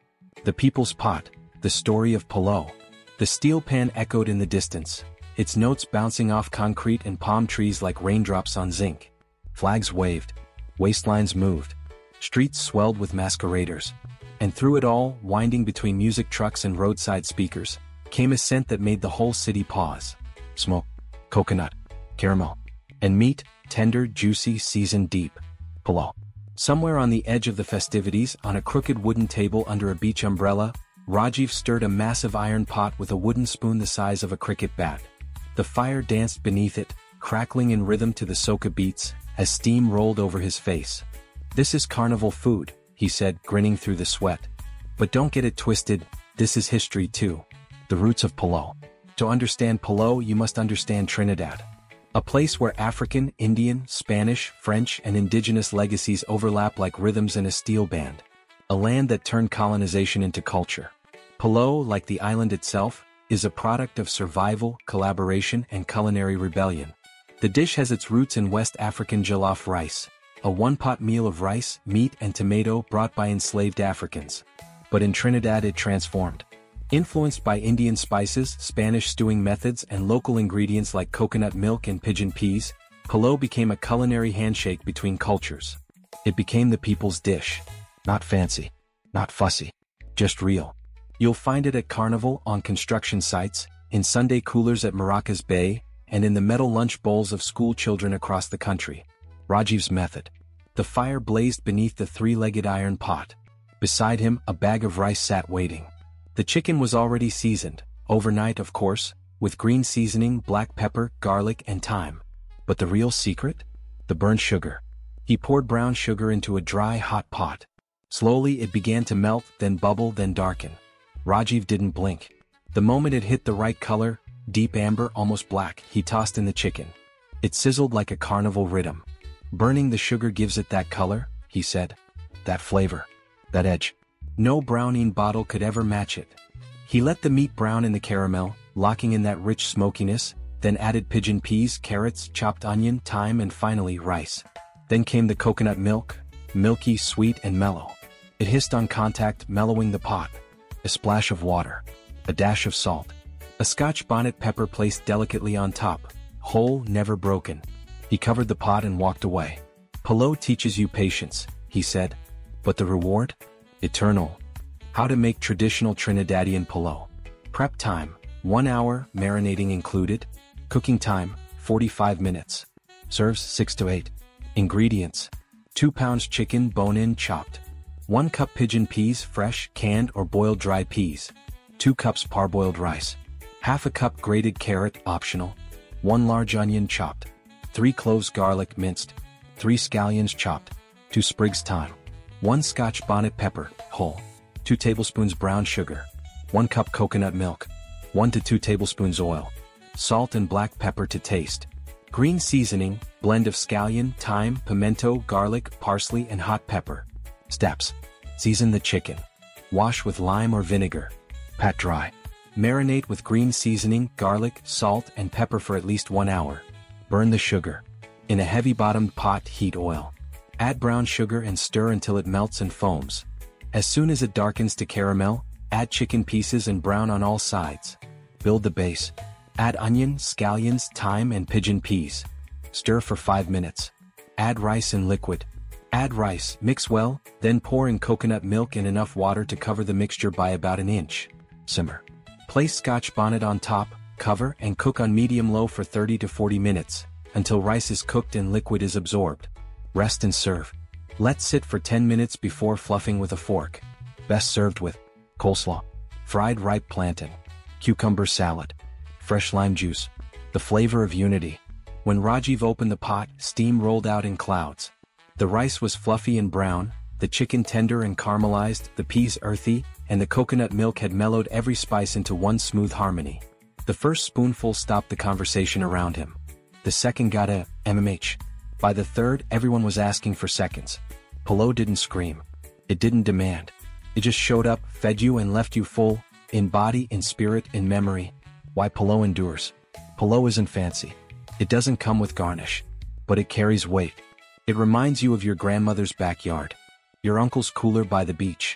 The People's Pot, the story of Palau. The steel pan echoed in the distance, its notes bouncing off concrete and palm trees like raindrops on zinc. Flags waved, waistlines moved, streets swelled with masqueraders. And through it all, winding between music trucks and roadside speakers, came a scent that made the whole city pause. Smoke, coconut, caramel, and meat, tender, juicy, seasoned deep. Palau. Somewhere on the edge of the festivities, on a crooked wooden table under a beach umbrella, Rajiv stirred a massive iron pot with a wooden spoon the size of a cricket bat. The fire danced beneath it, crackling in rhythm to the soca beats, as steam rolled over his face. "This is carnival food," he said, grinning through the sweat. "But don't get it twisted, this is history too. The roots of Palau. To understand Palau, you must understand Trinidad. A place where African, Indian, Spanish, French, and indigenous legacies overlap like rhythms in a steel band. A land that turned colonization into culture. Palau, like the island itself, is a product of survival, collaboration, and culinary rebellion. The dish has its roots in West African jollof rice, a one-pot meal of rice, meat, and tomato brought by enslaved Africans. But in Trinidad it transformed. Influenced by Indian spices, Spanish stewing methods, and local ingredients like coconut milk and pigeon peas, Palau became a culinary handshake between cultures. It became the people's dish. Not fancy, not fussy, just real. You'll find it at Carnival, on construction sites, in Sunday coolers at Maracas Bay, and in the metal lunch bowls of school children across the country. Rajiv's method. The fire blazed beneath the three-legged iron pot. Beside him, a bag of rice sat waiting. The chicken was already seasoned, overnight of course, with green seasoning, black pepper, garlic, and thyme. But the real secret? The burnt sugar. He poured brown sugar into a dry, hot pot. Slowly it began to melt, then bubble, then darken. Rajiv didn't blink. The moment it hit the right color, deep amber, almost black, he tossed in the chicken. It sizzled like a carnival rhythm. "Burning the sugar gives it that color," he said. "That flavor. That edge. No browning bottle could ever match it." He let the meat brown in the caramel, locking in that rich smokiness, then added pigeon peas, carrots, chopped onion, thyme, and finally rice. Then came the coconut milk, milky, sweet, and mellow. It hissed on contact, mellowing the pot. A splash of water. A dash of salt. A Scotch bonnet pepper placed delicately on top, whole, never broken. He covered the pot and walked away. "Palau teaches you patience," he said. "But the reward? Eternal." How to make traditional Trinidadian Palau. Prep time, 1 hour, marinating included. Cooking time, 45 minutes. Serves 6 to 8. Ingredients: 2 pounds chicken, bone-in, chopped. 1 cup pigeon peas, fresh, canned, or boiled dry peas. 2 cups parboiled rice. Half a cup grated carrot, optional. 1 large onion, chopped. 3 cloves garlic, minced. 3 scallions, chopped. 2 sprigs thyme. 1 Scotch bonnet pepper, whole. 2 tablespoons brown sugar. 1 cup coconut milk. 1 to 2 tablespoons oil. Salt and black pepper to taste. Green seasoning, blend of scallion, thyme, pimento, garlic, parsley, and hot pepper. Steps: season the chicken. Wash with lime or vinegar. Pat dry. Marinate with green seasoning, garlic, salt, and pepper for at least 1 hour. Burn the sugar. In a heavy-bottomed pot, heat oil. Add brown sugar and stir until it melts and foams. As soon as it darkens to caramel, add chicken pieces and brown on all sides. Build the base. Add onion, scallions, thyme, and pigeon peas. Stir for 5 minutes. Add rice and liquid. Add rice, mix well, then pour in coconut milk and enough water to cover the mixture by about an inch. Simmer. Place Scotch bonnet on top, cover, and cook on medium-low for 30 to 40 minutes, until rice is cooked and liquid is absorbed. Rest and serve. Let sit for 10 minutes before fluffing with a fork. Best served with coleslaw, fried ripe plantain, cucumber salad, fresh lime juice. The flavor of unity. When Rajiv opened the pot, steam rolled out in clouds. The rice was fluffy and brown, the chicken tender and caramelized, the peas earthy, and the coconut milk had mellowed every spice into one smooth harmony. The first spoonful stopped the conversation around him. The second got a MMH. By the third, everyone was asking for seconds. Palau didn't scream. It didn't demand. It just showed up, fed you and left you full, in body, in spirit, in memory. Why Palau endures. Palau isn't fancy. It doesn't come with garnish. But it carries weight. It reminds you of your grandmother's backyard. Your uncle's cooler by the beach.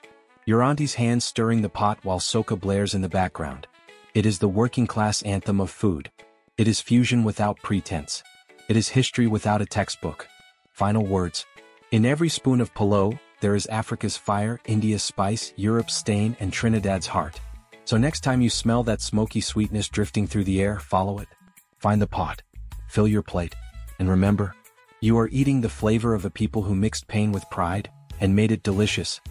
Your auntie's hands stirring the pot while soca blares in the background. It is the working-class anthem of food. It is fusion without pretense. It is history without a textbook. Final words. In every spoon of polo, there is Africa's fire, India's spice, Europe's stain, and Trinidad's heart. So next time you smell that smoky sweetness drifting through the air, follow it. Find the pot. Fill your plate. And remember, you are eating the flavor of a people who mixed pain with pride and made it delicious.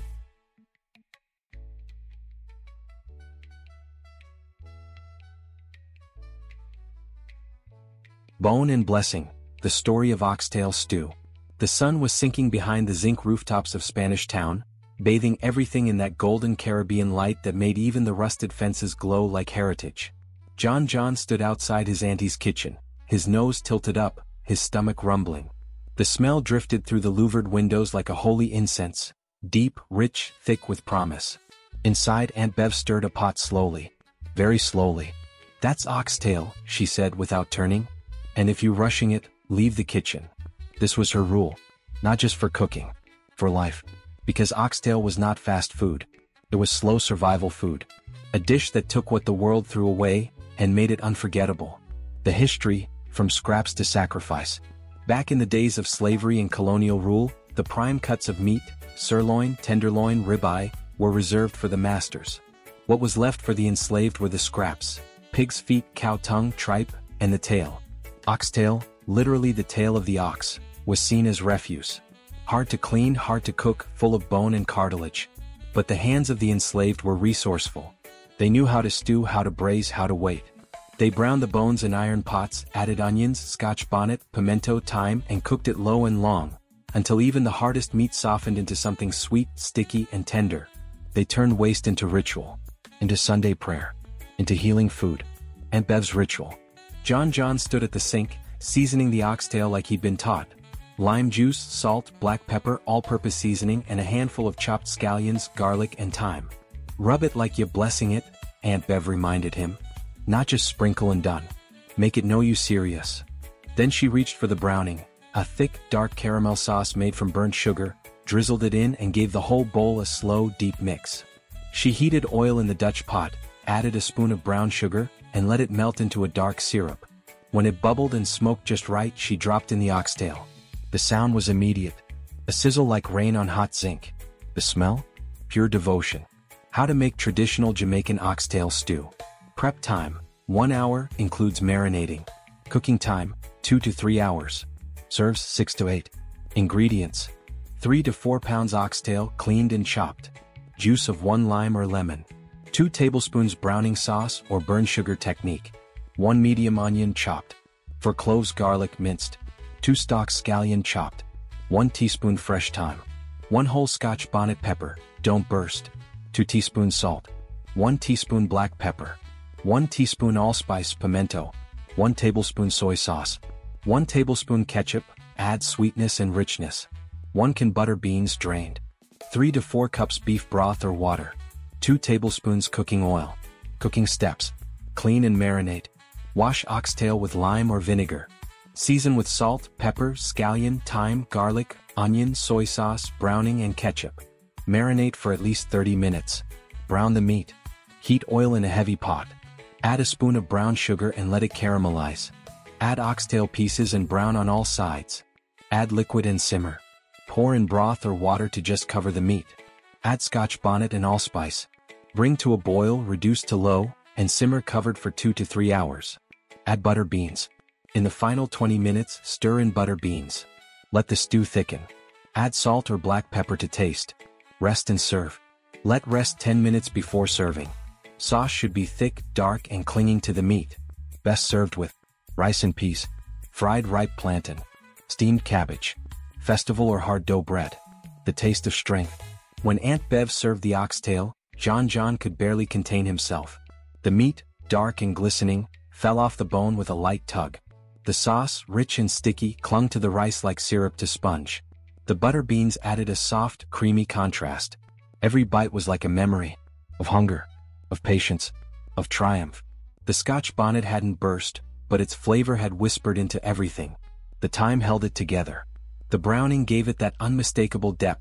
Bone and Blessing, the story of oxtail stew. The sun was sinking behind the zinc rooftops of Spanish Town, bathing everything in that golden Caribbean light that made even the rusted fences glow like heritage. John stood outside his auntie's kitchen, his nose tilted up, his stomach rumbling. The smell drifted through the louvered windows like a holy incense, deep, rich, thick with promise. Inside, Aunt Bev stirred a pot slowly, very slowly. "That's oxtail," she said without turning. "And if you rushing it, leave the kitchen." This was her rule, not just for cooking, for life. Because oxtail was not fast food. It was slow survival food. A dish that took what the world threw away and made it unforgettable. The history, from scraps to sacrifice. Back in the days of slavery and colonial rule, the prime cuts of meat, sirloin, tenderloin, ribeye, were reserved for the masters. What was left for the enslaved were the scraps: pig's feet, cow tongue, tripe, and the tail. Oxtail, literally the tail of the ox, was seen as refuse. Hard to clean, hard to cook, full of bone and cartilage. But the hands of the enslaved were resourceful. They knew how to stew, how to braise, how to wait. They browned the bones in iron pots, added onions, Scotch bonnet, pimento, thyme, and cooked it low and long, until even the hardest meat softened into something sweet, sticky, and tender. They turned waste into ritual, into Sunday prayer, into healing food. Aunt Bev's ritual. John stood at the sink, seasoning the oxtail like he'd been taught. Lime juice, salt, black pepper, all-purpose seasoning, and a handful of chopped scallions, garlic, and thyme. "Rub it like you're blessing it," Aunt Bev reminded him. "Not just sprinkle and done. Make it know you serious." Then she reached for the browning, a thick, dark caramel sauce made from burnt sugar, drizzled it in and gave the whole bowl a slow, deep mix. She heated oil in the Dutch pot, added a spoon of brown sugar, and let it melt into a dark syrup. When it bubbled and smoked just right, she dropped in the oxtail. The sound was immediate, a sizzle like rain on hot zinc. The smell? Pure devotion. How to make traditional Jamaican oxtail stew. Prep time, 1 hour, includes marinating. Cooking time, 2 to 3 hours. Serves 6 to 8. Ingredients: 3 to 4 pounds oxtail, cleaned and chopped. Juice of 1 lime or lemon. 2 tablespoons browning sauce or burn sugar technique. 1 medium onion chopped. 4 cloves garlic minced. 2 stalks scallion chopped. 1 teaspoon fresh thyme. 1 whole Scotch bonnet pepper, don't burst. 2 teaspoons salt. 1 teaspoon black pepper. 1 teaspoon allspice pimento. 1 tablespoon soy sauce. 1 tablespoon ketchup, adds sweetness and richness. 1 can butter beans drained. 3 to 4 cups beef broth or water. 2 tablespoons cooking oil. Cooking steps: clean and marinate. Wash oxtail with lime or vinegar. Season with salt, pepper, scallion, thyme, garlic, onion, soy sauce, browning, and ketchup. Marinate for at least 30 minutes. Brown the meat. Heat oil in a heavy pot. Add a spoon of brown sugar and let it caramelize. Add oxtail pieces and brown on all sides. Add liquid and simmer. Pour in broth or water to just cover the meat. Add Scotch bonnet and allspice. Bring to a boil, reduce to low, and simmer covered for 2 to 3 hours. Add butter beans. In the final 20 minutes, stir in butter beans. Let the stew thicken. Add salt or black pepper to taste. Rest and serve. Let rest 10 minutes before serving. Sauce should be thick, dark, and clinging to the meat. Best served with rice and peas, fried ripe plantain, steamed cabbage, festival or hard dough bread. The taste of strength. When Aunt Bev served the oxtail, John could barely contain himself. The meat, dark and glistening, fell off the bone with a light tug. The sauce, rich and sticky, clung to the rice like syrup to sponge. The butter beans added a soft, creamy contrast. Every bite was like a memory of hunger, of patience, of triumph. The Scotch bonnet hadn't burst, but its flavor had whispered into everything. The thyme held it together. The browning gave it that unmistakable depth,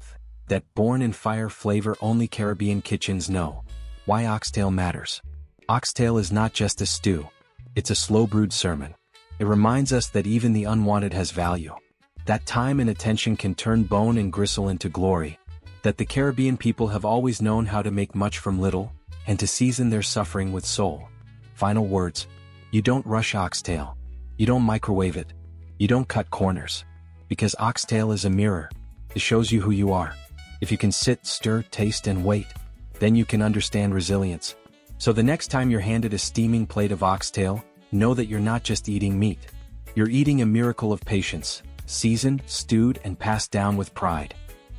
that born in fire flavor only Caribbean kitchens know. Why oxtail matters. Oxtail is not just a stew. It's a slow-brewed sermon. It reminds us that even the unwanted has value. That time and attention can turn bone and gristle into glory. That the Caribbean people have always known how to make much from little, and to season their suffering with soul. Final words. You don't rush oxtail. You don't microwave it. You don't cut corners. Because oxtail is a mirror. It shows you who you are. If you can sit, stir, taste, and wait, then you can understand resilience. So the next time you're handed a steaming plate of oxtail, know that you're not just eating meat. You're eating a miracle of patience, seasoned, stewed, and passed down with pride.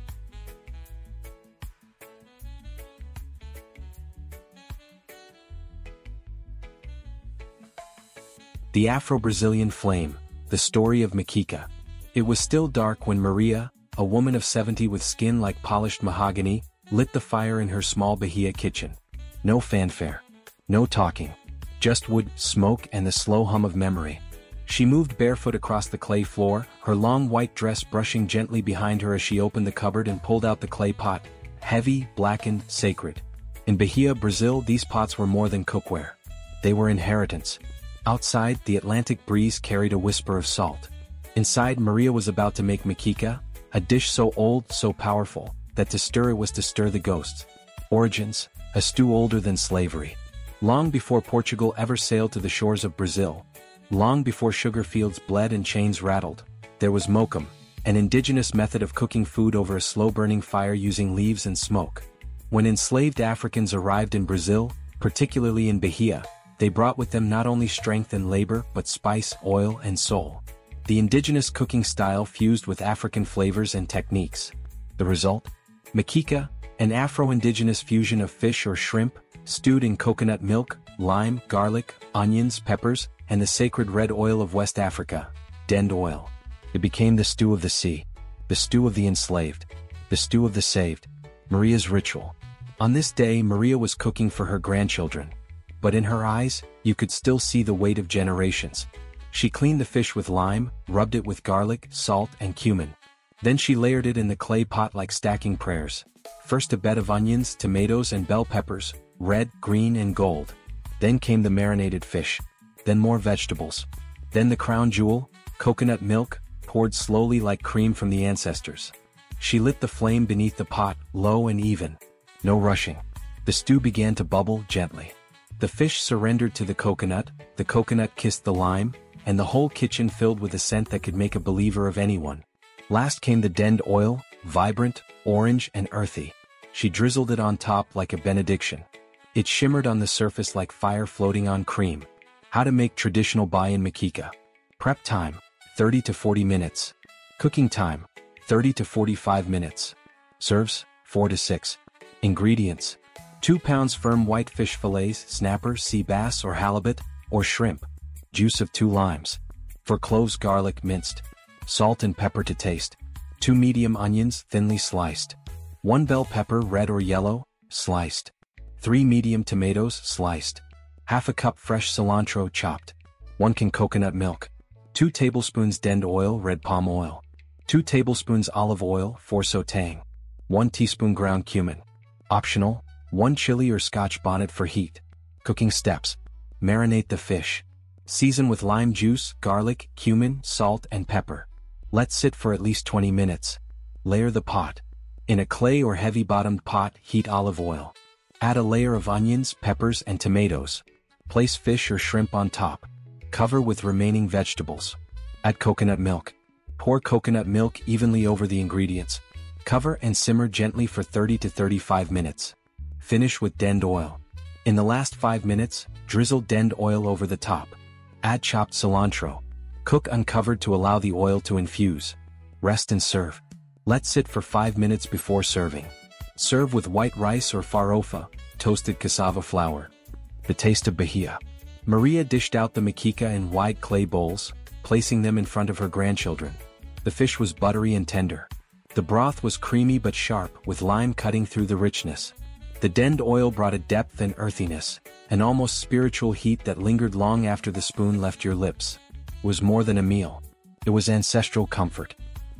The Afro-Brazilian Flame, the story of Makika. It was still dark when Maria, a woman of 70 with skin like polished mahogany, lit the fire in her small Bahia kitchen. No fanfare. No talking. Just wood, smoke, and the slow hum of memory. She moved barefoot across the clay floor, her long white dress brushing gently behind her as she opened the cupboard and pulled out the clay pot. Heavy, blackened, sacred. In Bahia, Brazil, these pots were more than cookware. They were inheritance. Outside, the Atlantic breeze carried a whisper of salt. Inside, Maria was about to make makika, a dish so old, so powerful, that to stir it was to stir the ghosts. Origins, a stew older than slavery. Long before Portugal ever sailed to the shores of Brazil, long before sugar fields bled and chains rattled, there was mokum, an indigenous method of cooking food over a slow-burning fire using leaves and smoke. When enslaved Africans arrived in Brazil, particularly in Bahia, they brought with them not only strength and labor but spice, oil, and soul. The indigenous cooking style fused with African flavors and techniques. The result? Makika, an Afro-indigenous fusion of fish or shrimp, stewed in coconut milk, lime, garlic, onions, peppers, and the sacred red oil of West Africa, dend oil. It became the stew of the sea, the stew of the enslaved, the stew of the saved. Maria's ritual. On this day, Maria was cooking for her grandchildren. But in her eyes, you could still see the weight of generations. She cleaned the fish with lime, rubbed it with garlic, salt, and cumin. Then she layered it in the clay pot like stacking prayers. First a bed of onions, tomatoes, and bell peppers, red, green, and gold. Then came the marinated fish. Then more vegetables. Then the crown jewel, coconut milk, poured slowly like cream from the ancestors. She lit the flame beneath the pot, low and even. No rushing. The stew began to bubble gently. The fish surrendered to the coconut kissed the lime, and the whole kitchen filled with a scent that could make a believer of anyone. Last came the dend oil, vibrant, orange, and earthy. She drizzled it on top like a benediction. It shimmered on the surface like fire floating on cream. How to make traditional Bahian makika. Prep time, 30 to 40 minutes. Cooking time, 30 to 45 minutes. Serves, 4 to 6. Ingredients. 2 pounds firm white fish fillets, snapper, sea bass or halibut, or shrimp. Juice of 2 limes. 4 cloves garlic minced. Salt and pepper to taste. 2 medium onions thinly sliced. 1 bell pepper red or yellow, sliced. 3 medium tomatoes sliced. Half a cup fresh cilantro chopped. 1 can coconut milk. 2 tablespoons dend oil red palm oil. 2 tablespoons olive oil for sautéing. 1 teaspoon ground cumin. Optional, 1 chili or Scotch bonnet for heat. Cooking steps. Marinate the fish. Season with lime juice, garlic, cumin, salt, and pepper. Let sit for at least 20 minutes. Layer the pot. In a clay or heavy-bottomed pot, heat olive oil. Add a layer of onions, peppers, and tomatoes. Place fish or shrimp on top. Cover with remaining vegetables. Add coconut milk. Pour coconut milk evenly over the ingredients. Cover and simmer gently for 30 to 35 minutes. Finish with dend oil. In the last 5 minutes, drizzle dend oil over the top. Add chopped cilantro. Cook uncovered to allow the oil to infuse. Rest and serve. Let sit for 5 minutes before serving. Serve with white rice or farofa, toasted cassava flour. The taste of Bahia. Maria dished out the makika in wide clay bowls, placing them in front of her grandchildren. The fish was buttery and tender. The broth was creamy but sharp, with lime cutting through the richness. The dend oil brought a depth and earthiness, an almost spiritual heat that lingered long after the spoon left your lips. It was more than a meal. It was ancestral comfort.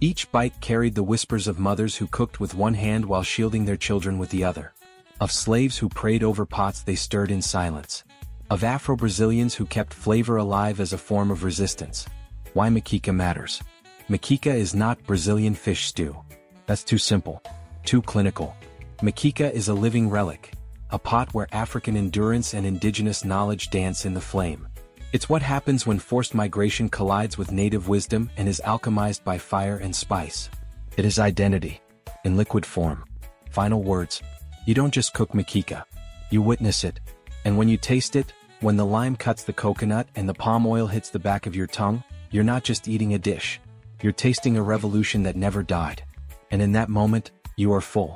Each bite carried the whispers of mothers who cooked with one hand while shielding their children with the other. Of slaves who prayed over pots they stirred in silence. Of Afro-Brazilians who kept flavor alive as a form of resistance. Why moqueca matters. Moqueca is not Brazilian fish stew. That's too simple. Too clinical. Moqueca is a living relic. A pot where African endurance and indigenous knowledge dance in the flame. It's what happens when forced migration collides with native wisdom and is alchemized by fire and spice. It is identity. In liquid form. Final words. You don't just cook moqueca. You witness it. And when you taste it, when the lime cuts the coconut and the palm oil hits the back of your tongue, you're not just eating a dish. You're tasting a revolution that never died. And in that moment, you are full.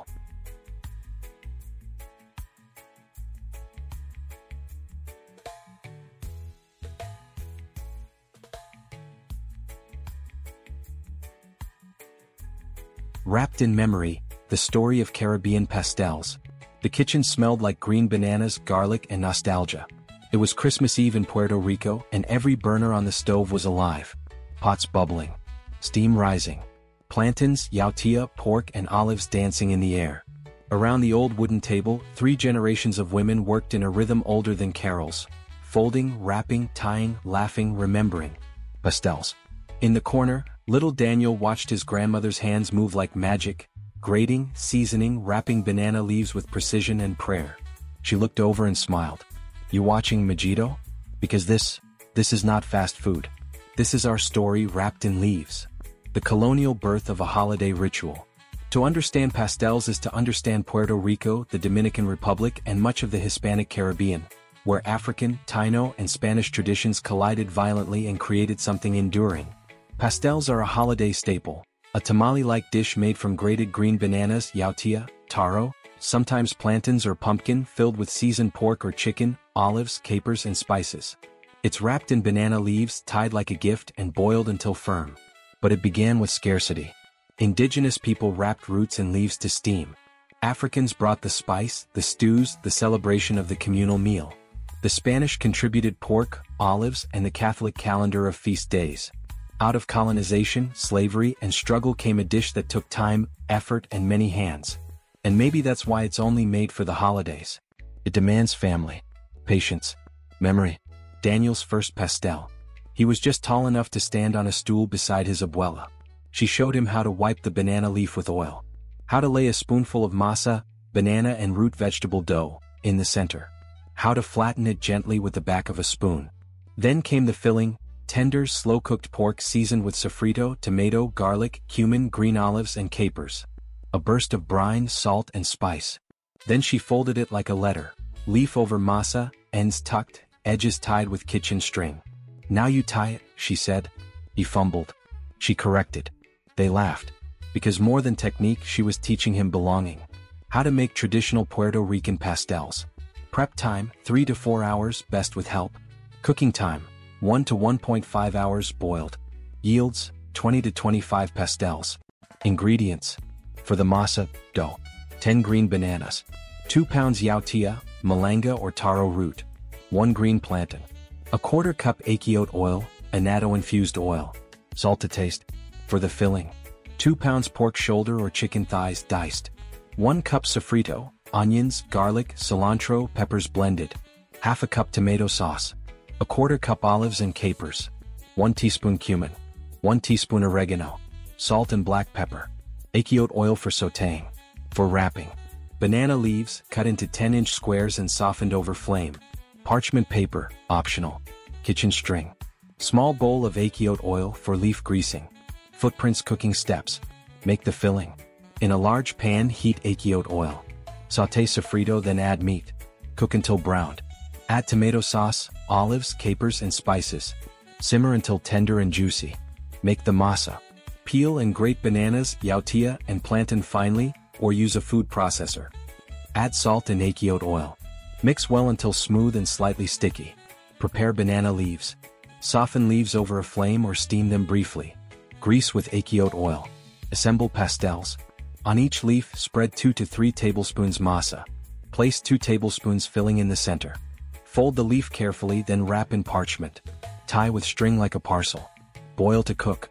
Wrapped in memory, the story of Caribbean pastels. The kitchen smelled like green bananas, garlic, and nostalgia. It was Christmas Eve in Puerto Rico, and every burner on the stove was alive. Pots bubbling. Steam rising. Plantains, yautía, pork, and olives dancing in the air. Around the old wooden table, 3 generations of women worked in a rhythm older than carols. Folding, wrapping, tying, laughing, remembering. Pastels. In the corner, little Daniel watched his grandmother's hands move like magic, grating, seasoning, wrapping banana leaves with precision and prayer. She looked over and smiled. You watching, Majito? Because this is not fast food. This is our story wrapped in leaves. The colonial birth of a holiday ritual. To understand pastels is to understand Puerto Rico, the Dominican Republic, and much of the Hispanic Caribbean, where African, Taino, and Spanish traditions collided violently and created something enduring. Pastels are a holiday staple, a tamale-like dish made from grated green bananas, yautía, taro, sometimes plantains or pumpkin, filled with seasoned pork or chicken, olives, capers, and spices. It's wrapped in banana leaves, tied like a gift, and boiled until firm. But it began with scarcity. Indigenous people wrapped roots and leaves to steam. Africans brought the spice, the stews, the celebration of the communal meal. The Spanish contributed pork, olives, and the Catholic calendar of feast days. Out of colonization, slavery, and struggle came a dish that took time, effort, and many hands. And maybe that's why it's only made for the holidays. It demands family, patience, memory. Daniel's first pastel. He was just tall enough to stand on a stool beside his abuela. She showed him how to wipe the banana leaf with oil. How to lay a spoonful of masa, banana and root vegetable dough, in the center. How to flatten it gently with the back of a spoon. Then came the filling, tender, slow-cooked pork seasoned with sofrito, tomato, garlic, cumin, green olives, and capers. A burst of brine, salt, and spice. Then she folded it like a letter. Leaf over masa, ends tucked, edges tied with kitchen string. Now you tie it, she said. He fumbled. She corrected. They laughed. Because more than technique, she was teaching him belonging. How to make traditional Puerto Rican pastels. Prep time, 3 to 4 hours, best with help. Cooking time, 1 to 1.5 hours boiled. Yields, 20 to 25 pastels. Ingredients. For the masa, dough. 10 green bananas. 2 pounds yautía, malanga or taro root. 1 green plantain. A 1/4 cup achiote oil, annatto-infused oil. Salt to taste. For the filling. 2 pounds pork shoulder or chicken thighs diced. 1 cup sofrito, onions, garlic, cilantro, peppers blended. 1/2 cup tomato sauce. A 1/4 cup olives and capers. 1 teaspoon cumin. 1 teaspoon oregano. Salt and black pepper. Achiote oil for sautéing. For wrapping. Banana leaves, cut into 10-inch squares and softened over flame. Parchment paper, optional. Kitchen string. Small bowl of achiote oil for leaf greasing. Footprints cooking steps. Make the filling. In a large pan, heat achiote oil. Sauté sofrito, then add meat. Cook until browned. Add tomato sauce, olives, capers, and spices. Simmer until tender and juicy. Make the masa. Peel and grate bananas, yautía, and plantain finely, or use a food processor. Add salt and achiote oil. Mix well until smooth and slightly sticky. Prepare banana leaves. Soften leaves over a flame or steam them briefly. Grease with achiote oil. Assemble pastels. On each leaf, spread 2 to 3 tablespoons masa. Place 2 tablespoons filling in the center. Fold the leaf carefully, then wrap in parchment. Tie with string like a parcel. Boil to cook.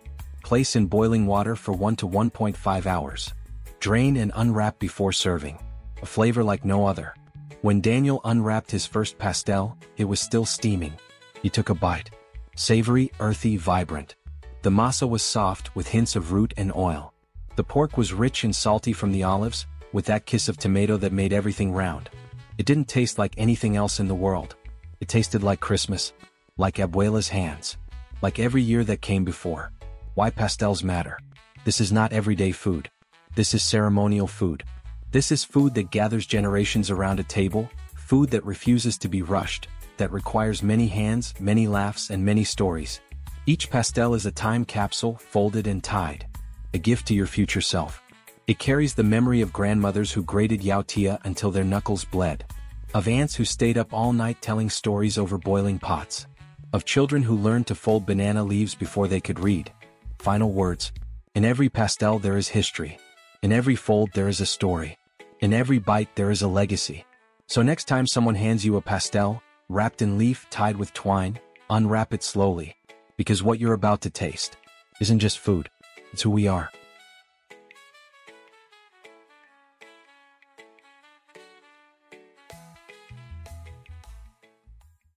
Place in boiling water for 1 to 1.5 hours. Drain and unwrap before serving. A flavor like no other. When Daniel unwrapped his first pastel, it was still steaming. He took a bite. Savory, earthy, vibrant. The masa was soft with hints of root and oil. The pork was rich and salty from the olives, with that kiss of tomato that made everything round. It didn't taste like anything else in the world. It tasted like Christmas, like Abuela's hands, like every year that came before. Why pastels matter? This is not everyday food. This is ceremonial food. This is food that gathers generations around a table, food that refuses to be rushed, that requires many hands, many laughs, and many stories. Each pastel is a time capsule, folded and tied. A gift to your future self. It carries the memory of grandmothers who grated yautía until their knuckles bled. Of aunts who stayed up all night telling stories over boiling pots. Of children who learned to fold banana leaves before they could read. Final words. In every pastel there is history. In every fold there is a story. In every bite there is a legacy. So next time someone hands you a pastel, wrapped in leaf tied with twine, unwrap it slowly. Because what you're about to taste isn't just food, it's who we are.